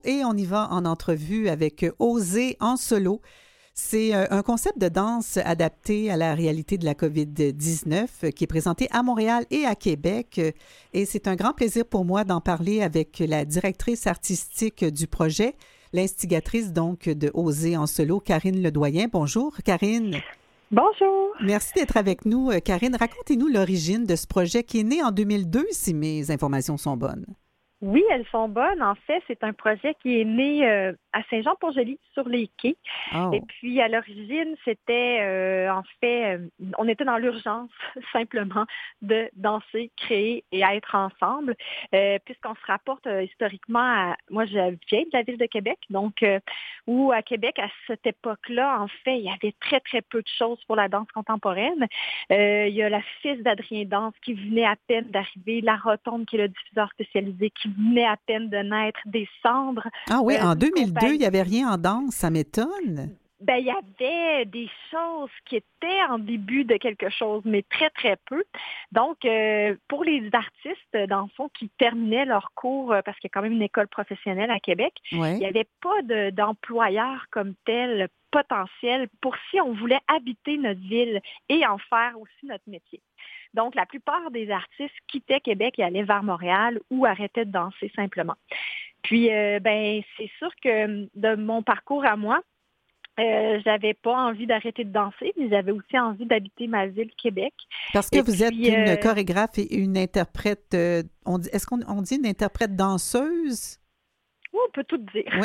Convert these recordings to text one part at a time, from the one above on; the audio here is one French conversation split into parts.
Et on y va en entrevue avec Oser en solo. C'est un concept de danse adapté à la réalité de la COVID-19 qui est présenté à Montréal et à Québec. Et c'est un grand plaisir pour moi d'en parler avec la directrice artistique du projet, l'instigatrice donc de Oser en solo, Karine Ledoyen. Bonjour, Karine. Bonjour. Merci d'être avec nous. Karine, racontez-nous l'origine de ce projet qui est né en 2002, si mes informations sont bonnes. Oui, elles sont bonnes. En fait, c'est un projet qui est né à Saint-Jean-Port-Joli, sur les quais. Et Oh. puis, à l'origine, c'était, on était dans l'urgence, simplement, de danser, créer et être ensemble, puisqu'on se rapporte historiquement à... Moi, je viens de la ville de Québec, donc, où à Québec, à cette époque-là, en fait, il y avait très, très peu de choses pour la danse contemporaine. Il y a la fils d'Adrien Danse qui venait à peine d'arriver, La Rotonde, qui est le diffuseur spécialisé, qui venait à peine de naître, des cendres. Ah oui, en D'une 2002, il n'y compagnie. avait rien en danse, ça m'étonne. Ben, il y avait des choses qui étaient en début de quelque chose, mais très, très peu. Donc, pour les artistes, dans le fond, qui terminaient leur cours, parce qu'il y a quand même une école professionnelle à Québec, il Oui. n'y avait pas d'employeur comme tel potentiel pour si on voulait habiter notre ville et en faire aussi notre métier. Donc, la plupart des artistes quittaient Québec et allaient vers Montréal ou arrêtaient de danser simplement. Puis, ben, c'est sûr que de mon parcours à moi, j'avais pas envie d'arrêter de danser, mais j'avais aussi envie d'habiter ma ville, Québec. Parce que Et vous êtes puis, une chorégraphe et une interprète, est-ce qu'on dit une interprète danseuse? on peut tout dire. Oui.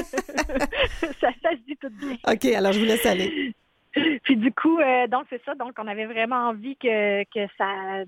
Ça se dit tout bien. OK, alors je vous laisse aller. Puis du coup, donc c'est ça. Donc, on avait vraiment envie que ça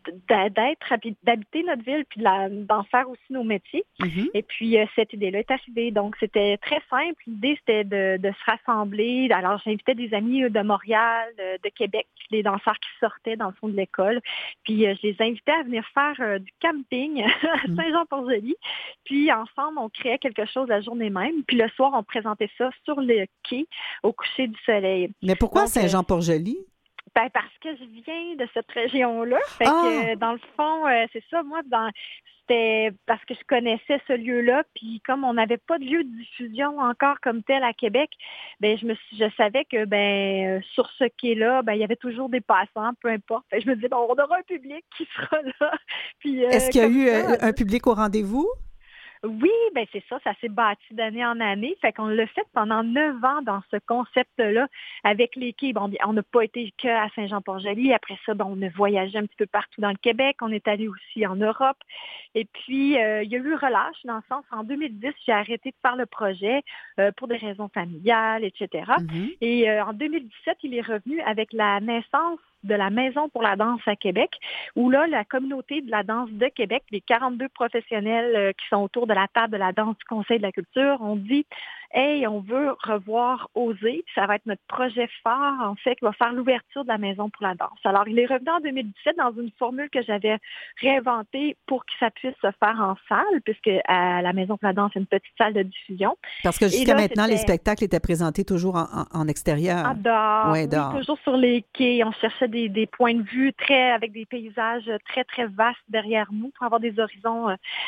d'habiter notre ville, puis d'en faire aussi nos métiers. Mhm. Et puis, cette idée-là est arrivée. Donc, c'était très simple. L'idée, c'était de se rassembler. Alors, j'invitais des amis de Montréal, de Québec, des danseurs qui sortaient dans le fond de l'école. Puis, je les invitais à venir faire du camping à Mhm. Saint-Jean-Port-Joli. Puis, ensemble, on créait quelque chose la journée même. Puis, le soir, on présentait ça sur le quai au coucher du soleil. Mais pourquoi Donc, Saint-Jean-Port-Joli? ben parce que je viens de cette région-là. Fait Ah! que dans le fond, c'est ça, moi, c'était parce que je connaissais ce lieu-là, puis comme on n'avait pas de lieu de diffusion encore comme tel à Québec, ben je savais que sur ce quai-là, ben il y avait toujours des passants, peu importe. Fait que je me disais, bon, on aura un public qui sera là. Puis Est-ce qu'il y a comme eu ça. un public au rendez-vous? Oui, ben c'est ça s'est bâti d'année en année. Fait qu'on l'a fait pendant 9 ans dans ce concept-là avec les quais. Bon, bien, on n'a pas été que à Saint-Jean-Port-Joli. Après ça, ben, on a voyagé un petit peu partout dans le Québec. On est allé aussi en Europe. Et puis, il y a eu relâche dans le sens, en 2010, j'ai arrêté de faire le projet pour des raisons familiales, etc. Mhm. Et en 2017, il est revenu avec la naissance de la Maison pour la danse à Québec, où là, la communauté de la danse de Québec, les 42 professionnels qui sont autour de la table de la danse du Conseil de la culture, ont dit « Hey, on veut revoir Oser ». Ça va être notre projet phare, en fait, qui va faire l'ouverture de la Maison pour la danse. Alors, il est revenu en 2017 dans une formule que j'avais réinventée pour que ça puisse se faire en salle, puisque à la Maison pour la danse, c'est une petite salle de diffusion. Parce que Et jusqu'à là, maintenant, les c'était spectacles étaient présentés toujours en extérieur. en dehors, Oui, oui, dehors. toujours sur les quais. On cherchait des points de vue avec des paysages très, très vastes derrière nous pour avoir des horizons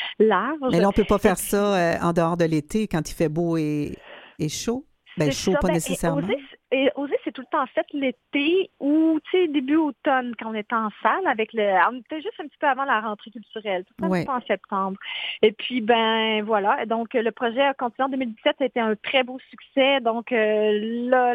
Mais larges. là, on ne peut pas Et faire puis, ça en dehors de l'été quand il fait beau et chaud. Ben c'est chaud, ça. pas Et nécessairement. oser, c'est tout le temps fait l'été ou, tu sais, début automne, quand on était en salle on était juste un petit peu avant la rentrée culturelle, tout un petit Oui. peu en septembre. Et puis, ben, voilà. Donc, le projet a continué en 2017. Ça a été un très beau succès. Donc, là,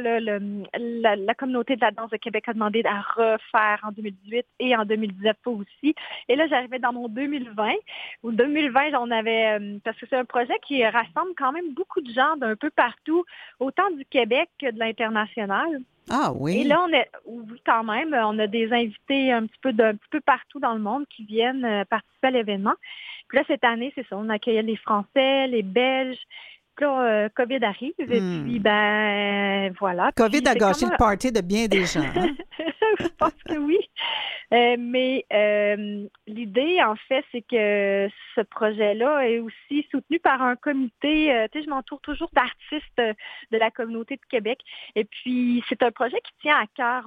la communauté de la danse de Québec a demandé à refaire en 2018 et en 2019 aussi. Et là, j'arrivais dans mon 2020. Ou 2020, on avait, parce que c'est un projet qui rassemble quand même beaucoup de gens d'un peu partout, autant du Québec que de l'international. Ah Et oui. là, oui, quand même, on a des invités d'un petit peu partout dans le monde qui viennent participer à l'événement. Puis là, cette année, c'est ça, on accueillait les Français, les Belges. Puis là, COVID arrive, et puis, Hmm. ben, voilà. COVID Puis a c'est gâché comment... le party de bien des gens, hein? Je pense que oui. Mais l'idée, en fait, c'est que ce projet-là est aussi soutenu par un comité. Tu sais, je m'entoure toujours d'artistes de la communauté de Québec. Et puis, c'est un projet qui tient à cœur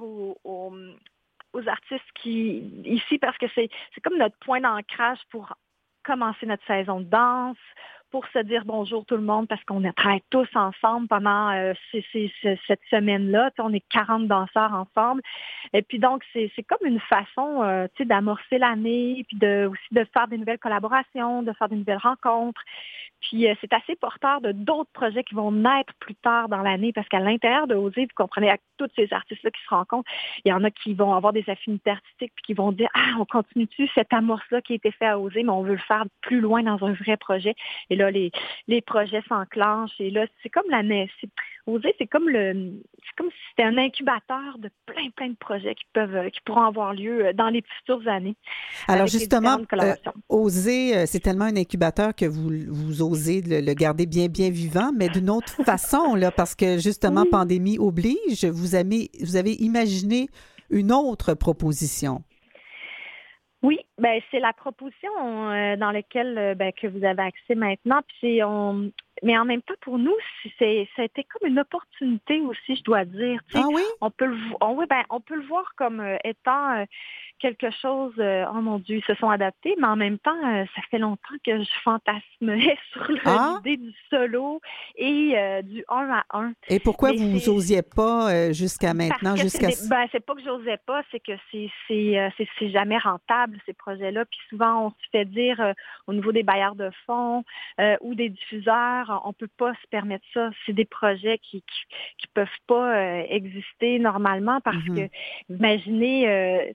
aux artistes ici, parce que c'est comme notre point d'ancrage pour commencer notre saison de danse, pour se dire bonjour tout le monde parce qu'on travaille tous ensemble pendant cette semaine-là. On est 40 danseurs ensemble. Et puis donc, c'est comme une façon d'amorcer l'année, puis aussi de faire des nouvelles collaborations, de faire des nouvelles rencontres. Puis c'est assez porteur de d'autres projets qui vont naître plus tard dans l'année parce qu'à l'intérieur de Oser, vous comprenez, avec tous ces artistes-là qui se rencontrent, il y en a qui vont avoir des affinités artistiques puis qui vont dire « Ah, on continue-tu cette amorce-là qui a été fait à Oser, mais on veut le faire plus loin dans un vrai projet. » Et là, les projets s'enclenchent. Et là, c'est comme Oser, c'est comme si c'était un incubateur de plein de projets qui pourront avoir lieu dans les futures années. Alors justement, Oser, c'est tellement un incubateur que vous osez le garder bien vivant, mais d'une autre façon, là, parce que justement, Oui. pandémie oblige, vous avez imaginé une autre proposition. Oui, ben c'est la proposition dans laquelle que vous avez accès maintenant. Puis mais en même temps, pour nous, ça a été comme une opportunité aussi, je dois dire. Ah oui? On peut le voir comme étant quelque chose. Oh mon Dieu, ils se sont adaptés, mais en même temps, ça fait longtemps que je fantasmais sur l'idée du solo et du 1 à 1. Et pourquoi vous n'osiez pas jusqu'à maintenant? C'est pas que j'osais pas, c'est que c'est jamais rentable, ces projets-là. Puis souvent, on se fait dire au niveau des bailleurs de fonds ou des diffuseurs, on peut pas se permettre ça. C'est des projets qui peuvent pas exister normalement parce que, imaginez,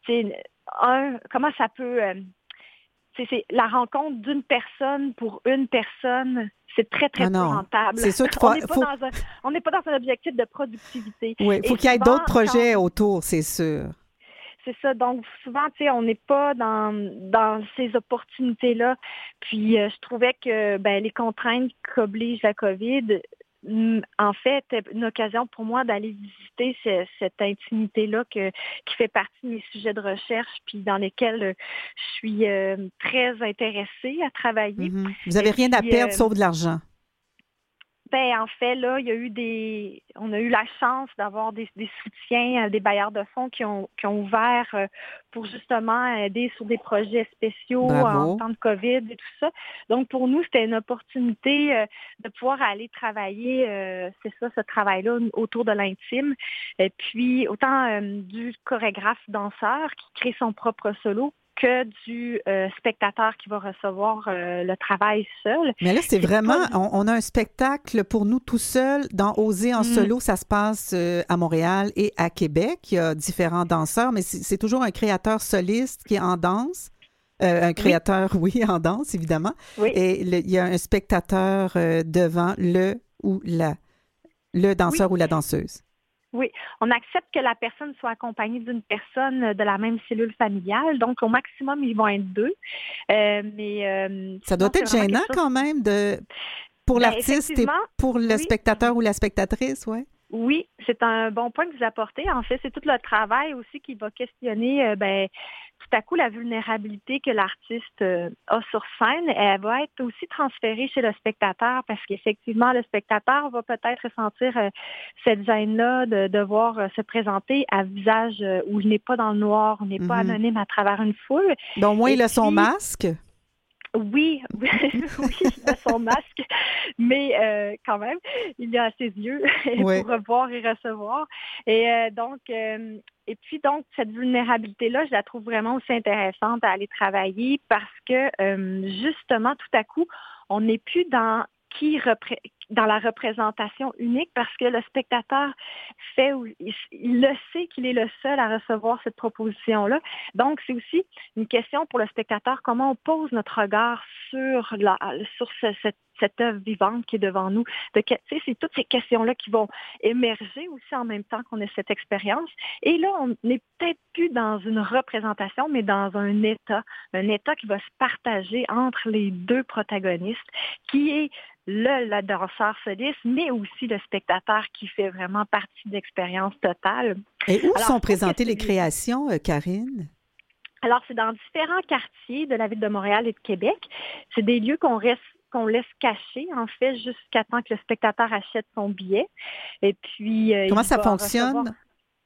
comment ça peut... c'est la rencontre d'une personne pour une personne, c'est très peu rentable. C'est sûr on n'est pas dans un objectif de productivité. Oui, il faut qu'il y ait d'autres projets autour, c'est sûr. C'est ça. Donc, souvent, on n'est pas dans ces opportunités-là. Puis, je trouvais que les contraintes qu'oblige la COVID, en fait, une occasion pour moi d'aller visiter cette intimité-là qui fait partie de mes sujets de recherche, puis dans lesquels je suis très intéressée à travailler. Mm-hmm. Vous n'avez rien à perdre sauf de l'argent. En fait, là, on a eu la chance d'avoir des soutiens des bailleurs de fonds qui ont ouvert pour justement aider sur des projets spéciaux en temps de COVID et tout ça. Donc, pour nous, c'était une opportunité de pouvoir aller travailler, ce travail-là autour de l'intime. Et puis, autant du chorégraphe-danseur qui crée son propre solo, que du spectateur qui va recevoir le travail seul. Mais là, c'est vraiment, on a un spectacle pour nous tout seul dans Oser en solo. Ça se passe à Montréal et à Québec. Il y a différents danseurs, mais c'est toujours un créateur soliste qui est en danse. Un créateur, en danse, évidemment. Oui. Et il y a un spectateur devant le danseur ou la danseuse. Oui, on accepte que la personne soit accompagnée d'une personne de la même cellule familiale. Donc, au maximum, ils vont être 2. Ça doit être gênant quand même pour l'artiste et pour le spectateur ou la spectatrice, oui. Oui, c'est un bon point que vous apportez. En fait, c'est tout le travail aussi qui va questionner tout à coup la vulnérabilité que l'artiste a sur scène. Elle va être aussi transférée chez le spectateur parce qu'effectivement, le spectateur va peut-être ressentir cette gêne-là de devoir se présenter à visage où il n'est pas dans le noir, on n'est pas anonyme à travers une foule. Donc, moi, il a son masque. Oui, il a son masque, mais quand même, il a ses yeux pour voir et recevoir. Et puis donc, cette vulnérabilité-là, je la trouve vraiment aussi intéressante à aller travailler parce que justement, tout à coup, on n'est plus dans la représentation unique parce que le spectateur il le sait qu'il est le seul à recevoir cette proposition-là. Donc, c'est aussi une question pour le spectateur, comment on pose notre regard sur cette œuvre vivante qui est devant nous. C'est toutes ces questions-là qui vont émerger aussi en même temps qu'on a cette expérience. Et là, on n'est peut-être plus dans une représentation, mais dans un état qui va se partager entre les 2 protagonistes, qui est le danseur soliste, mais aussi le spectateur qui fait vraiment partie de l'expérience totale. Et où sont présentées les créations, Karine? Alors, c'est dans différents quartiers de la ville de Montréal et de Québec. C'est des lieux qu'on laisse cacher, en fait, jusqu'à temps que le spectateur achète son billet. Et puis, comment ça fonctionne?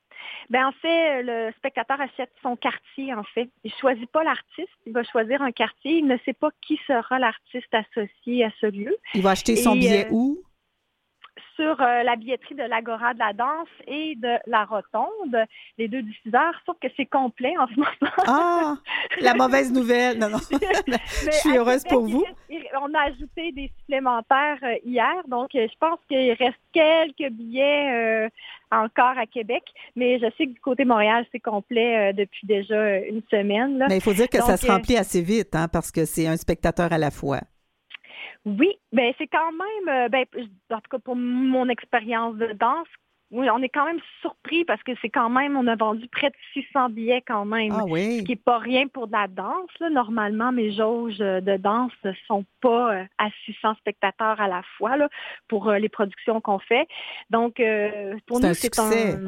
Ben en fait, le spectateur achète son quartier, en fait. Il ne choisit pas l'artiste, il va choisir un quartier. Il ne sait pas qui sera l'artiste associé à ce lieu. Il va acheter son billet où? Sur la billetterie de l'Agora de la danse et de la Rotonde, les deux diffuseurs, sauf que c'est complet en ce moment. Ah, la mauvaise nouvelle. Non, non. Je suis heureuse pour vous. On a ajouté des supplémentaires hier, donc je pense qu'il reste quelques billets encore à Québec, mais je sais que du côté Montréal, c'est complet depuis déjà une semaine. Là. Mais il faut dire que donc, ça se remplit assez vite, hein, parce que c'est un spectateur à la fois. Oui, ben c'est quand même, en tout cas pour mon expérience de danse, oui, on est quand même surpris parce que c'est quand même, on a vendu près de 600 billets quand même, Ah oui. ce qui n'est pas rien pour de la danse. Là. Normalement, mes jauges de danse ne sont pas à 600 spectateurs à la fois là, pour les productions qu'on fait. Donc, pour nous, c'est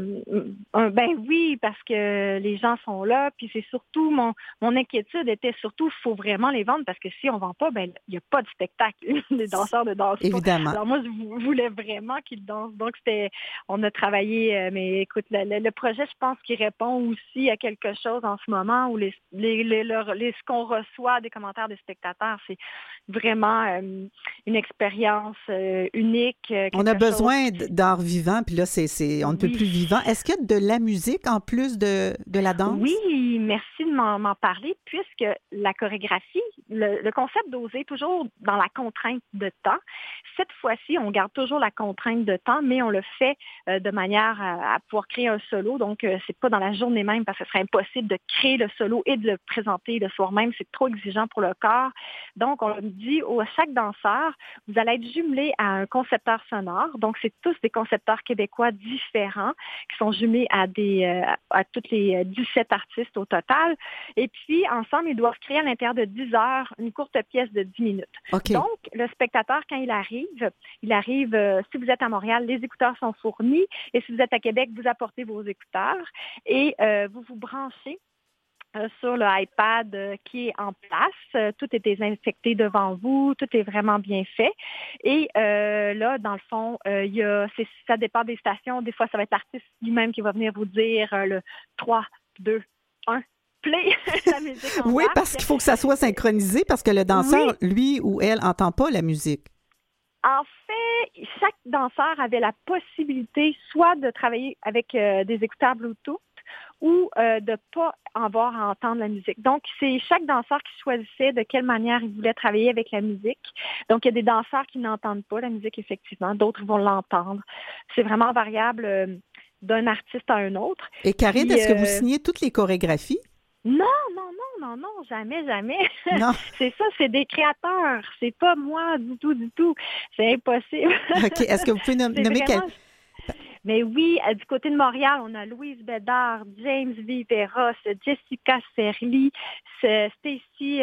ben oui, parce que les gens sont là, puis c'est surtout, mon inquiétude était surtout, il faut vraiment les vendre parce que si on ne vend pas, ben il n'y a pas de spectacle. Les danseurs ne dansent pas. Évidemment. Alors moi, je voulais vraiment qu'ils dansent. Donc, on a travaillé, mais écoute, le projet, je pense qu'il répond aussi à quelque chose en ce moment où ce qu'on reçoit des commentaires des spectateurs, c'est vraiment une expérience unique. On a besoin d'art vivant, puis là, on ne peut plus vivant. Est-ce qu'il y a de la musique en plus de la danse? Oui, merci de m'en parler, puisque la chorégraphie, le concept d'oser, toujours dans la contrainte de temps. Cette fois-ci, on garde toujours la contrainte de temps, mais on le fait de manière à pouvoir créer un solo. Donc, c'est pas dans la journée même parce que ce serait impossible de créer le solo et de le présenter le soir même. C'est trop exigeant pour le corps. Donc, on dit à chaque danseur, vous allez être jumelé à un concepteur sonore. Donc, c'est tous des concepteurs québécois différents qui sont jumelés à toutes les 17 artistes au total. Et puis, ensemble, ils doivent créer à l'intérieur de 10 heures une courte pièce de 10 minutes. Okay. Donc, le spectateur, quand il arrive, si vous êtes à Montréal, les écouteurs sont fournis. Et si vous êtes à Québec, vous apportez vos écouteurs et vous vous branchez sur le iPad qui est en place. Tout est désinfecté devant vous, tout est vraiment bien fait. Et là, dans le fond, ça dépend des stations. Des fois, ça va être l'artiste lui-même qui va venir vous dire le 3, 2, 1. Play la musique en oui, place. parce qu'il faut que ça soit synchronisé parce que le danseur, lui ou elle, n'entend pas la musique. En fait, chaque danseur avait la possibilité soit de travailler avec des écouteurs Bluetooth ou de ne pas avoir à entendre la musique. Donc, c'est chaque danseur qui choisissait de quelle manière il voulait travailler avec la musique. Donc, il y a des danseurs qui n'entendent pas la musique, effectivement. D'autres vont l'entendre. C'est vraiment variable d'un artiste à un autre. Et Karine, est-ce que vous signez toutes les chorégraphies? Non, jamais. Non. C'est ça, c'est des créateurs. C'est pas moi du tout. C'est impossible. OK. Est-ce que vous pouvez nommer vraiment... Mais oui, du côté de Montréal, on a Louise Bédard, James Viveros, Jessica Serly, Stacy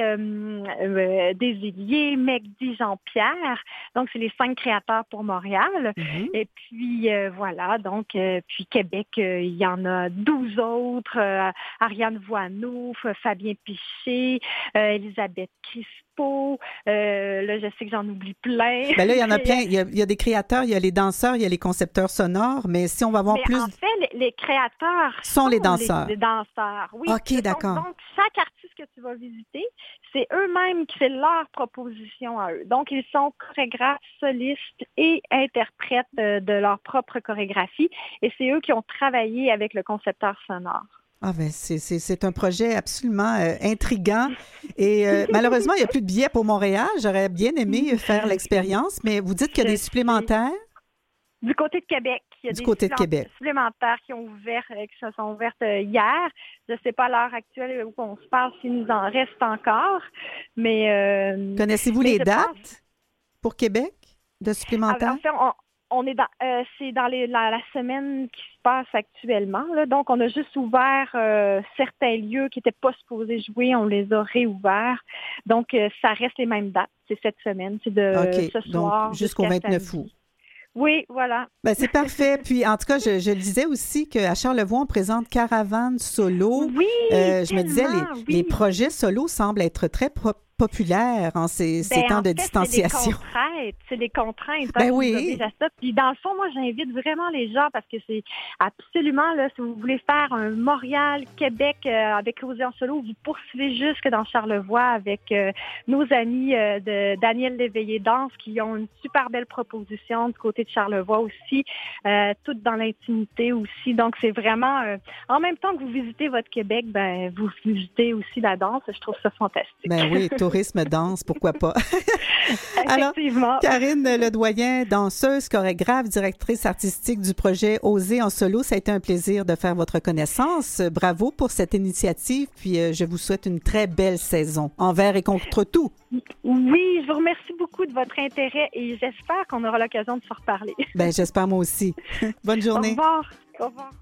Desilliers, Megdy Jean-Pierre. Donc, c'est les 5 créateurs pour Montréal. Mm-hmm. Et puis, voilà. Donc, puis Québec, il y en a 12 autres. Ariane Voineau, Fabien Piché, Elisabeth Crispo. Là, je sais que j'en oublie plein. Ben là, il y en a plein. Il y a des créateurs, il y a les danseurs, il y a les concepteurs sonores. Mais si on va voir plus... En fait, les créateurs sont les danseurs. Les danseurs, oui. OK, d'accord. Donc, chaque artiste que tu vas visiter, c'est eux-mêmes qui font leur proposition à eux. Donc, ils sont chorégraphes, solistes et interprètes de leur propre chorégraphie. Et c'est eux qui ont travaillé avec le concepteur sonore. Ah ben c'est un projet absolument intriguant et malheureusement, il n'y a plus de billets pour Montréal. J'aurais bien aimé faire l'expérience, mais vous dites qu'il y a des supplémentaires? Du côté de Québec. Il y a des supplémentaires qui se sont ouvertes hier. Je ne sais pas à l'heure actuelle où on se parle s'il nous en reste encore, mais... Connaissez-vous les dates pour Québec de supplémentaires? En fait, on est c'est dans la semaine qui se passe actuellement. Là. Donc, on a juste ouvert certains lieux qui n'étaient pas supposés jouer. On les a réouverts. Donc, ça reste les mêmes dates. C'est cette semaine. C'est de ce soir donc, jusqu'au 29 août. Oui, voilà. Ben, c'est parfait. Puis, en tout cas, je disais aussi qu'à Charlevoix, on présente Caravane Solo. Oui, je me disais, les projets solo semblent être très populaire en ces temps de distanciation. C'est des contraintes. Ben oui. À ça. Puis dans le fond, moi, j'invite vraiment les gens parce que c'est absolument, là, si vous voulez faire un Montréal, Québec avec Osez en solo, vous poursuivez jusque dans Charlevoix avec nos amis de Daniel Léveillé Danse qui ont une super belle proposition du côté de Charlevoix aussi, toutes dans l'intimité aussi. Donc, c'est vraiment, en même temps que vous visitez votre Québec, ben vous visitez aussi la danse. Je trouve ça fantastique. Ben oui, tourisme, danse, pourquoi pas. Effectivement. Alors, Karine Ledoyen, danseuse, chorégraphe, directrice artistique du projet Osez en solo, ça a été un plaisir de faire votre connaissance. Bravo pour cette initiative, puis je vous souhaite une très belle saison, envers et contre tout. Oui, je vous remercie beaucoup de votre intérêt et j'espère qu'on aura l'occasion de se reparler. Ben, j'espère moi aussi. Bonne journée. Au revoir. Au revoir.